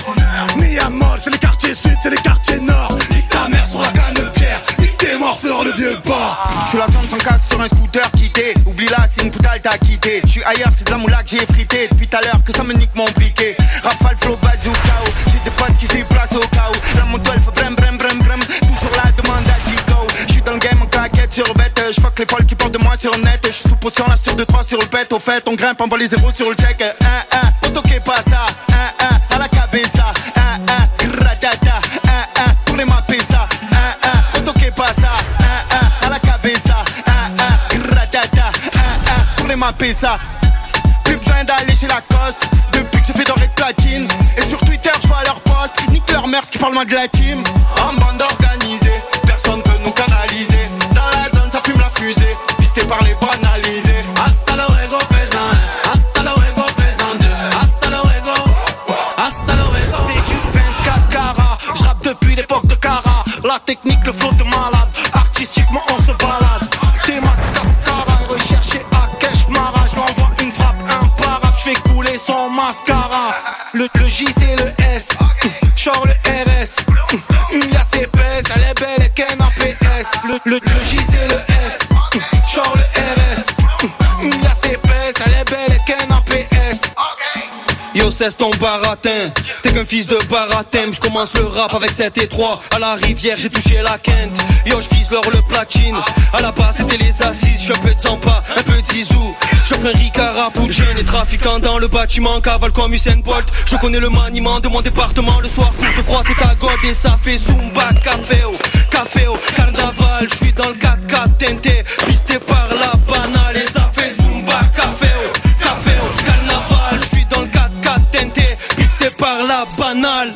Miamol, c'est les quartiers sud, c'est les quartiers nord. Nique ta mère sur la canne pierre, nique tes morts sur le vieux port. J'suis la zone sans casse sur un scooter quitté. Oublie là, c'est une poutale t'as quitté. J'suis ailleurs, c'est de la moula que j'ai frité. Depuis tout à l'heure que ça me nique mon briquet. Rafale, flow, bazooka. J'ai des potes qui se déplacent au cas où. La moto elle fait brem brem brem brem. Toujours la demande à Tico. J'suis dans le game en claquette sur bête. J'fuck les folles qui parlent de moi sur le net. J'suis sous potion, la de trois sur le pet. Au fait, on grimpe, on voit les zéros sur le check. Un, un, poto que passa. Un, un, à la cabeza. Un, un, gratata. Un, un, pour les mapper ça. Un, un, poto que passa. Un, un, à la cabeza. Un, un, gratata. Un, un, pour les mapper ça. Plus besoin d'aller chez Lacoste. Depuis que je fais doré de platine. Et sur Twitter, je vois leur post. Nique leur mère, ce qui parle moins de la team. En bande organisée, personne peut nous canaliser. Dans la zone, ça fume la fusée. Pisté par les banalisés. Hasta luego, fais un. Hasta luego, fais un deux. Hasta luego. Hasta luego. C'est du vingt-quatre carats. J'rappe depuis l'époque de Cara. La technique, le flow de malade. Artistiquement, on se balade. T-Max, Cascara. Recherché à Kesh Mara. J'm'envoie une frappe imparable. J'fais couler son mascara. Le, le J, c'est le S. Genre le R S. Une liasse épaisse. Elle est belle et qu'un A P S. Le, le, le J, c'est le S. Genre le R S. Une liasse épaisse. Elle est belle et qu'un A P S. Yo cesse ton baratin, t'es qu'un fils de baratin. J'commence le rap avec sept et trois. À la rivière j'ai touché la quinte. Yo j'vise l'or le platine. À la base c'était les assises. J'suis un peu de Zampa, un peu de Zizou. J'offre un Ricard à Poutine. Les trafiquants dans le bâtiment cavale comme Usain Bolt. Je connais le maniement de mon département. Le soir pour te froid c'est ta god. Et ça fait Zumba, café au, café au carnaval. J'suis dans le quatre quatre teinté, pisté par la banale. Et ça fait Zumba, café au, café au carnaval. J'suis dans le quatre quatre teinté, pisté par la banale.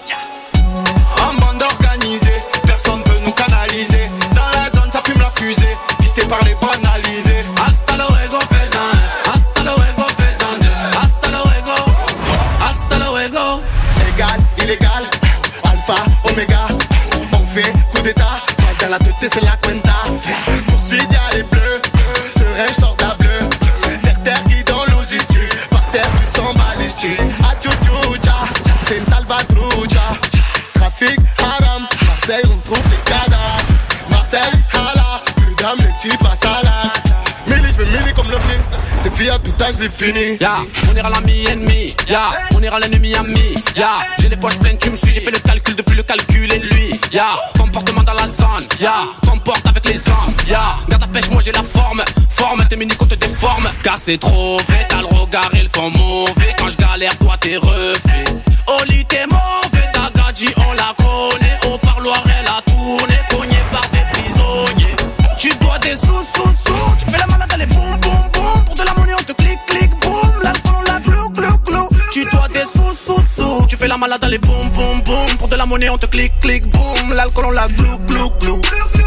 En bande organisée, personne peut nous canaliser. Dans la zone ça fume la fusée, pisté par les banalisés. Hasta luego, fais un. Hasta luego, fais un deux. Hasta luego. Hasta luego. Égal, illégal, alpha, oméga. On fait coup d'état, mal dans la tête c'est la cuenta. Poursuite y'a les bleus, serein sort d'un bleu. Terre terre qui dans logique, par terre tu sens balistique. Atchouchoucha, c'est une salvatrucha. Trafic haram, Marseille on trouve des cadavres. Marseille, hala, plus d'âme les petits passent à la. Milli, j'veux milli comme l'ovni. C'est Fiat, tout âge, l'ai fini. Ya, yeah, on ira l'ami ennemi. Ya, yeah, on ira l'ennemi ami. Ya, yeah, j'ai les poches pleines, tu me suis. J'ai fait le calcul depuis le calcul et lui. Ya, yeah, comportement dans la zone. Ya, yeah, comporte avec les hommes. Ya, yeah, garde ta pêche, moi j'ai la forme. Forme, tes mini qu'on te déforme. Car c'est trop vrai, t'as le regard et le fond mauvais. Quand je galère, toi t'es refait. Oli, t'es mauvais. Ta gadji, on la connaît. Au parloir, elle a tourné. Cogné par des prisonniers. Tu dois des sous, sous, sous. Tu fais la malade, allez, boum, boum, boum. Pour de la monnaie, on te clique, clique, boum. L'alcool, on la glou, glou, glou. Tu dois des sous, sous, sous. Tu fais la malade, allez, boum, boum, boum. Pour de la monnaie, on te clique, clique, boum. L'alcool, on la glou, glou, glou.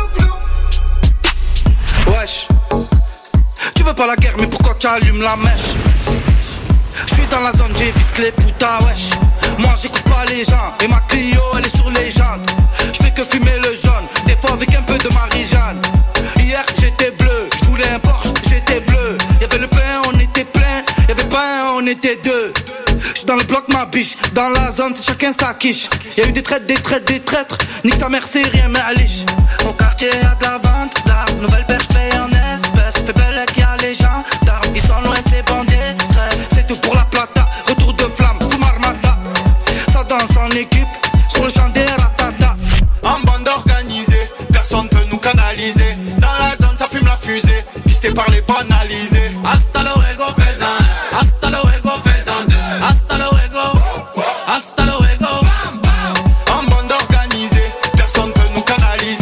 Wesh, tu veux pas la guerre, mais pourquoi tu allumes la mèche? J'suis dans la zone, j'évite les putas, wesh. Moi j'écoute pas les gens, et ma Clio elle est sur les jantes. J'fais que fumer le jaune, des fois avec un peu de Marie-Jeanne. Hier j'étais bleu, j'voulais un Porsche, j'étais bleu. Y'avait le pain, on était plein, y'avait pas un, on était deux. J'suis dans le bloc ma biche, dans la zone c'est chacun sa quiche. Y'a eu des traites, des traites, des traîtres, nique sa mère c'est rien mais à liche. Au quartier y'a de la vente d'armes, nouvelle paire j'paye en espèces. Fait belle qu'il y a les gens d'armes, ils sont loin ces bandits. Stress, c'est tout pour la plata, retour de flamme, fume armada. Ça danse en équipe, sur le champ des ratata. En bande organisée, personne peut nous canaliser. Dans la zone ça fume la fusée, pisté par les banalisés. Hasta luego, fais un. Hasta luego, fais un deux. Hasta luego. Hasta luego. En bande organisée, personne peut nous canaliser.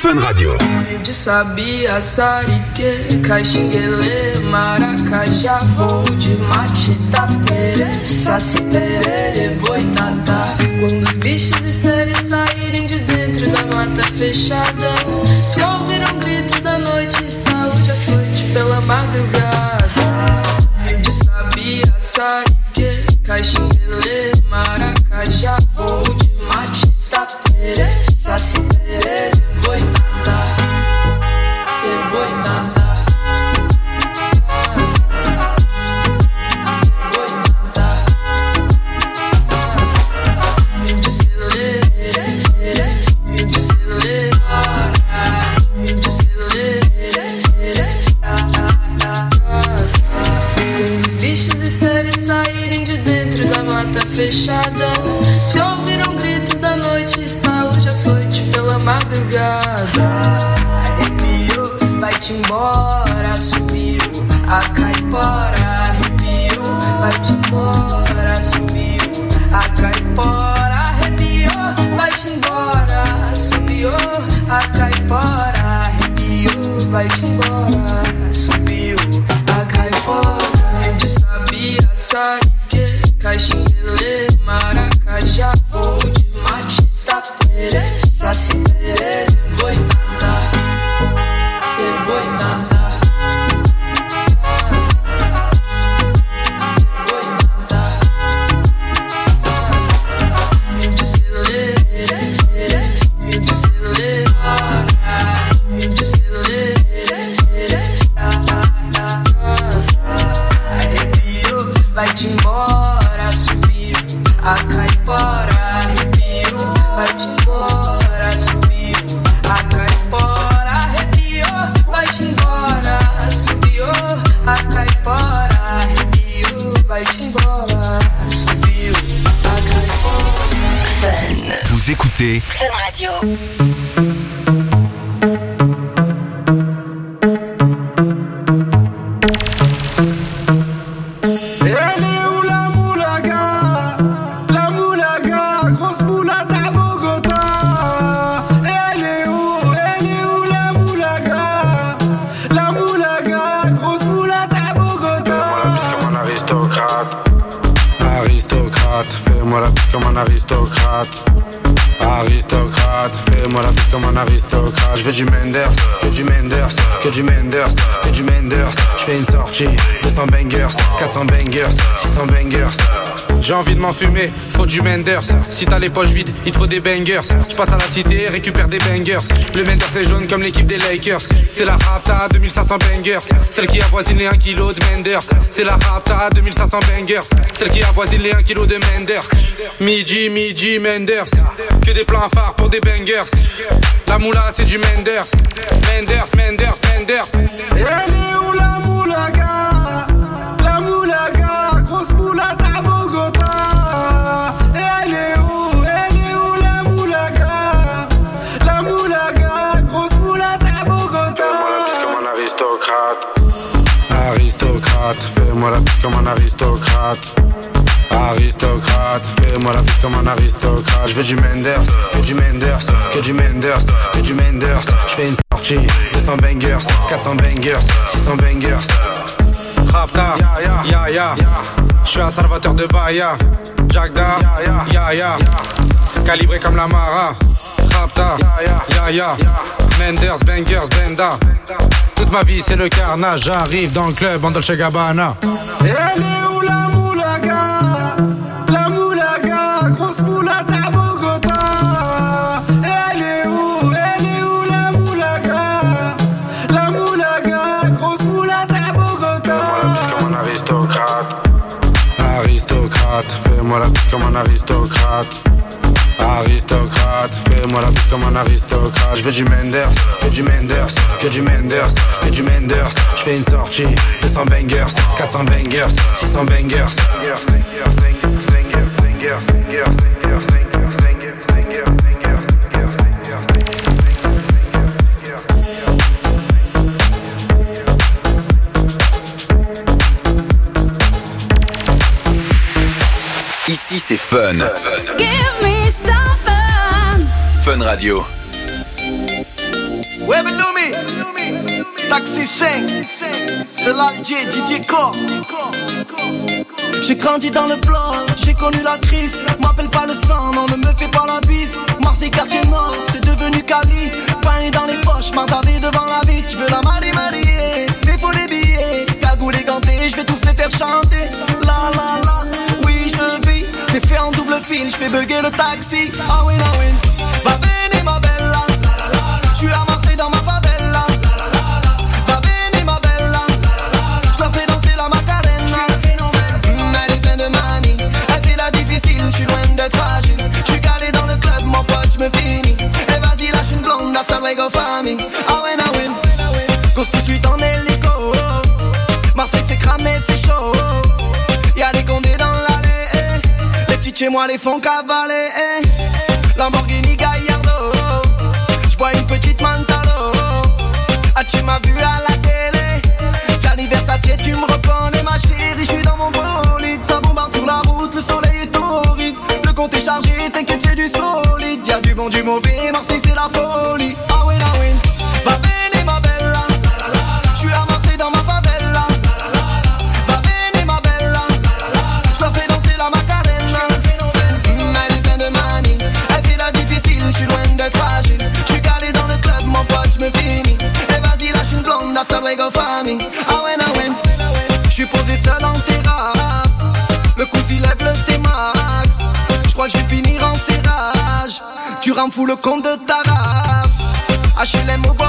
Fun Radio. De sabia, sarique, caxinguele, maracajá, voo de mate, tapere, saci, perere, boitatá. Quando os bichos e seres saírem de dentro da mata fechada, se ouviram gritos da noite, estalo de açoite pela madrugada. De sabia, sarique, caxinguele, maracajá, voo de mate, tapere, saci, perere, boitatá, e boitatá. Fechada, se ouviram gritos da noite, estalo de açoite pela madrugada. Arrepiou, vai-te embora, subiu a caipora. Arrepiou, vai-te embora, subiu a caipora. Arrepiou, vai-te embora, subiu a caipora. Arrepiou, vai-te embora, subiu a caipora. De sabia, sarique, caxinguele, maracajá, voo de mate, tapere, saci, perere, boitatá, e boitatá. Vai-te embora, subiu a caipora. Arrepiou, vai-te embora, subiu a caipora. Arrepiou, vai-te embora, subiu a caipora. Arrepiou, vai-te embora, subiu a caipora. Vous écoutez Fun Radio. Fais-moi la bise comme un aristocrate. Aristocrate, fais-moi la bise comme un aristocrate. Je veux du Menders, que du Menders, que du Menders, que du Menders. Je fais une sortie, deux cents bangers, quatre cents bangers, six cents bangers. J'ai envie de m'enfumer, faut du Menders. Si t'as les poches vides, il te faut des bangers. Je passe à la cité, récupère des bangers. Le Menders est jaune comme l'équipe des Lakers. C'est la Rapta, deux mille cinq cents bangers. Celle qui avoisine les un kilo de Menders. C'est la Rapta, deux mille cinq cents bangers. Celle qui avoisine les un kilo de Menders. Midi, midi, Menders. Que des plans phares pour des bangers. La moula c'est du Menders. Menders, Menders, Menders. Elle est où la moulaga? La moulaga, grosse moulade à Bogota. Elle est où? Elle est où la moulaga? La moulaga, grosse moulade à Bogota. Fais-moi la bise comme un aristocrate. Aristocrate, fais-moi la bise comme un aristocrate. Aristocrate, fais-moi la bise comme un aristocrate. Je veux du Menders, que du Menders, que du Menders, que du Menders. Je fais une sortie, deux cents bangers, quatre cents bangers, six cents bangers. Rapta, ya ya, je suis un salvateur de Bahia. Jagda, ya ya, calibré comme la Mara. Rapta, ya ya, Menders, bangers, benda. Toute ma vie c'est le carnage, j'arrive dans le club en Dolce Gabbana. Elle est où la moulaga? La moulaga, grosse moulade à Bogota. Elle est où? Elle est où la moulaga? La moulaga, grosse moulade à Bogota. Fais-moi la bise comme un aristocrate. Aristocrate, fais-moi la bise comme un aristocrate. Aristocrate, fais-moi la bise comme un aristocrate. Je veux du Menders, que du Menders, que du Menders, que du Menders. Je fais une sortie, deux cents bangers, quatre cents bangers, six cents bangers. Ici c'est Fun. Give me some fun. Fun Radio. Ouais, mais Noumi, Taxi cinq, c'est l'Aldier, D J Core. J'ai grandi dans le bloc, j'ai connu la crise. M'appelle pas le sang, non, ne me fais pas la bise. Marseille, quartier nord, c'est devenu Cali. Pain dans les poches, mardavé devant la vie. Tu veux la marier, marier, mais faut les billets. Cagoule et ganté, je vais tous les faire chanter. La la la, oui, je vis. T'es fait en double fil, je fais bugger le taxi. Ah oui, ah oui. Va bene, ma bella. J'suis à Marseille dans ma favela. Va bene, ma bella. J'leur fais danser la Macarena. J'suis loin d'être fragile. J'suis calé dans le club, mon pote, j'me finis. Et vas-y, lâche une blonde, hasta luego famille. Ah ouais, ah ouais. Cause que suis en hélico. Marseille c'est cramé, c'est chaud. Y'a des condés dans l'allée. Les petits chez moi les font cavaler. Lamborghini Gallardo. J'bois une petite Mantalo. Ah tu m'as vu à la télé. Gianni Versace, tu me reconnais ma chérie. J'suis dans mon bolide, ça bombarde sur la route. Le soleil est torride, le compte est chargé. T'inquiète c'est du solide. Y'a du bon, du mauvais, Marseille c'est la folie. Ah oui, ah oui. Va bene ma bella. J'suis à Marseille dans ma favela. Va bene ma bella. J'leur fais danser la Macarena. Mmh, elle est pleine de manie. Elle fait la difficile, j'suis loin d'être fragile. J'suis calé dans le club, mon pote, j'me finis. Et vas-y lâche une blonde, hasta luego famille. Ah ouais, ah ouais. J'suis posé seul en terrasse. Le coup s'il lève le T-Max. J'crois que j'vais finir en serrage. Tu rends fou le compte de ta race. H L M au